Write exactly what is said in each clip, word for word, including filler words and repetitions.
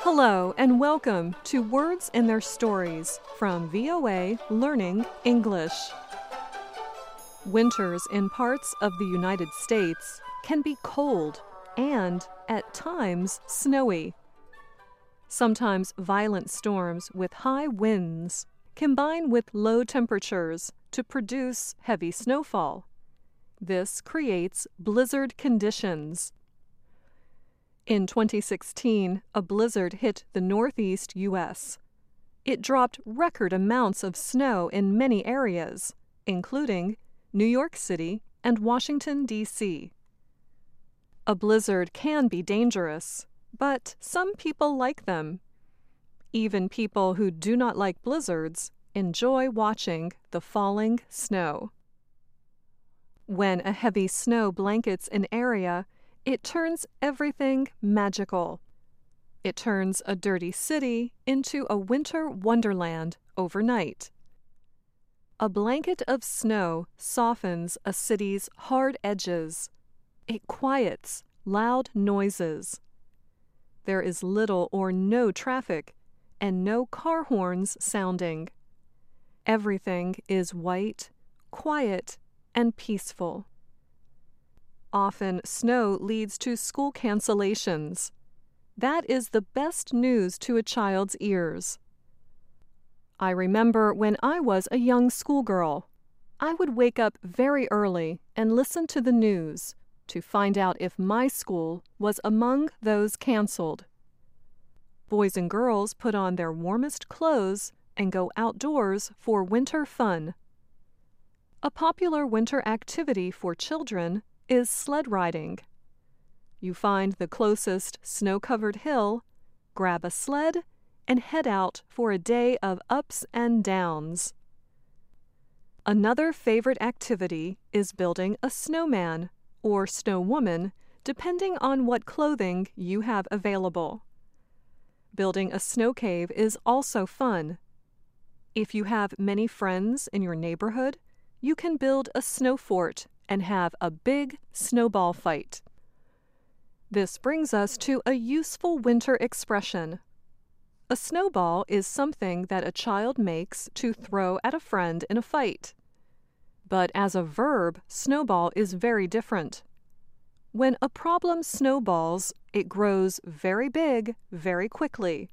Hello and welcome to Words and Their Stories from V O A Learning English. Winters in parts of the United States can be cold and, at times, snowy. Sometimes violent storms with high winds combine with low temperatures to produce heavy snowfall. This creates blizzard conditions. In twenty sixteen, a blizzard hit the northeast U S It dropped record amounts of snow in many areas, including New York City and Washington, D C A blizzard can be dangerous, but some people like them. Even people who do not like blizzards enjoy watching the falling snow. When a heavy snow blankets an area, it turns everything magical. It turns a dirty city into a winter wonderland overnight. A blanket of snow softens a city's hard edges. It quiets loud noises. There is little or no traffic and no car horns sounding. Everything is white, quiet, and peaceful. Often, snow leads to school cancellations. That is the best news to a child's ears. I remember when I was a young schoolgirl, I would wake up very early and listen to the news to find out if my school was among those canceled. Boys and girls put on their warmest clothes and go outdoors for winter fun. A popular winter activity for children is sled riding. You find the closest snow-covered hill, grab a sled, and head out for a day of ups and downs. Another favorite activity is building a snowman or snowwoman, depending on what clothing you have available. Building a snow cave is also fun. If you have many friends in your neighborhood, you can build a snow fort and have a big snowball fight. This brings us to a useful winter expression. A snowball is something that a child makes to throw at a friend in a fight. But as a verb, snowball is very different. When a problem snowballs, it grows very big very quickly.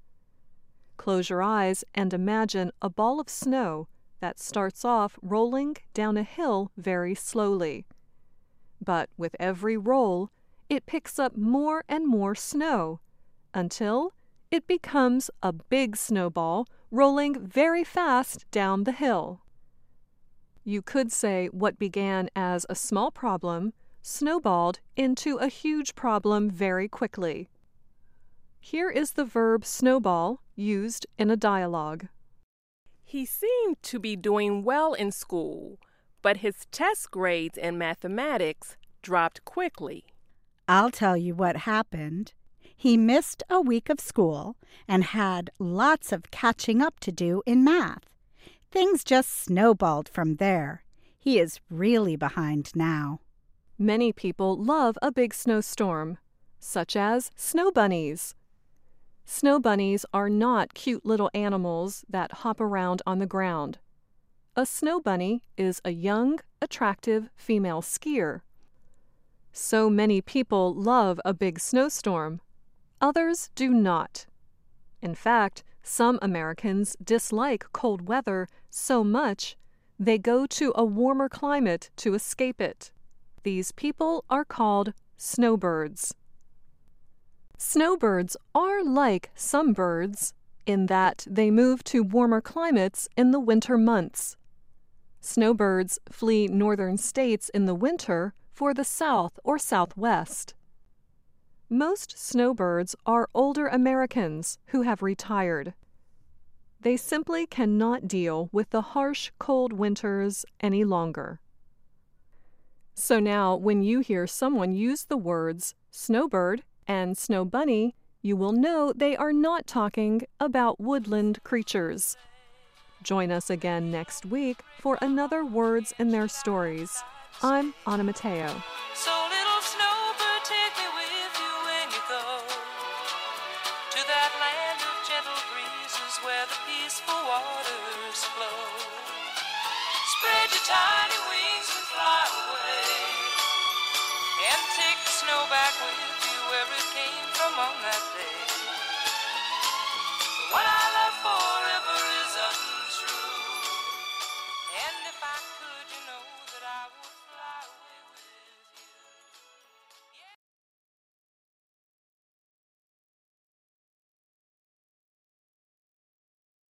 Close your eyes and imagine a ball of snow that starts off rolling down a hill very slowly. But with every roll, it picks up more and more snow until it becomes a big snowball rolling very fast down the hill. You could say what began as a small problem snowballed into a huge problem very quickly. Here is the verb snowball used in a dialogue. He seemed to be doing well in school, but his test grades in mathematics dropped quickly. I'll tell you what happened. He missed a week of school and had lots of catching up to do in math. Things just snowballed from there. He is really behind now. Many people love a big snowstorm, such as snow bunnies. Snow bunnies are not cute little animals that hop around on the ground. A snow bunny is a young, attractive female skier. So many people love a big snowstorm. Others do not. In fact, some Americans dislike cold weather so much they go to a warmer climate to escape it. These people are called snowbirds. Snowbirds are like some birds in that they move to warmer climates in the winter months. Snowbirds flee northern states in the winter for the south or southwest. Most snowbirds are older Americans who have retired. They simply cannot deal with the harsh, cold winters any longer. So now, when you hear someone use the words snowbird and snow bunny, you will know they are not talking about woodland creatures. Join us again next week for another Words and Their Stories. I'm Anna Mateo. So little snowbird, take me with you when you go to that the peaceful waters flow. Spread your tiny wings and fly away, and take the snow back with you.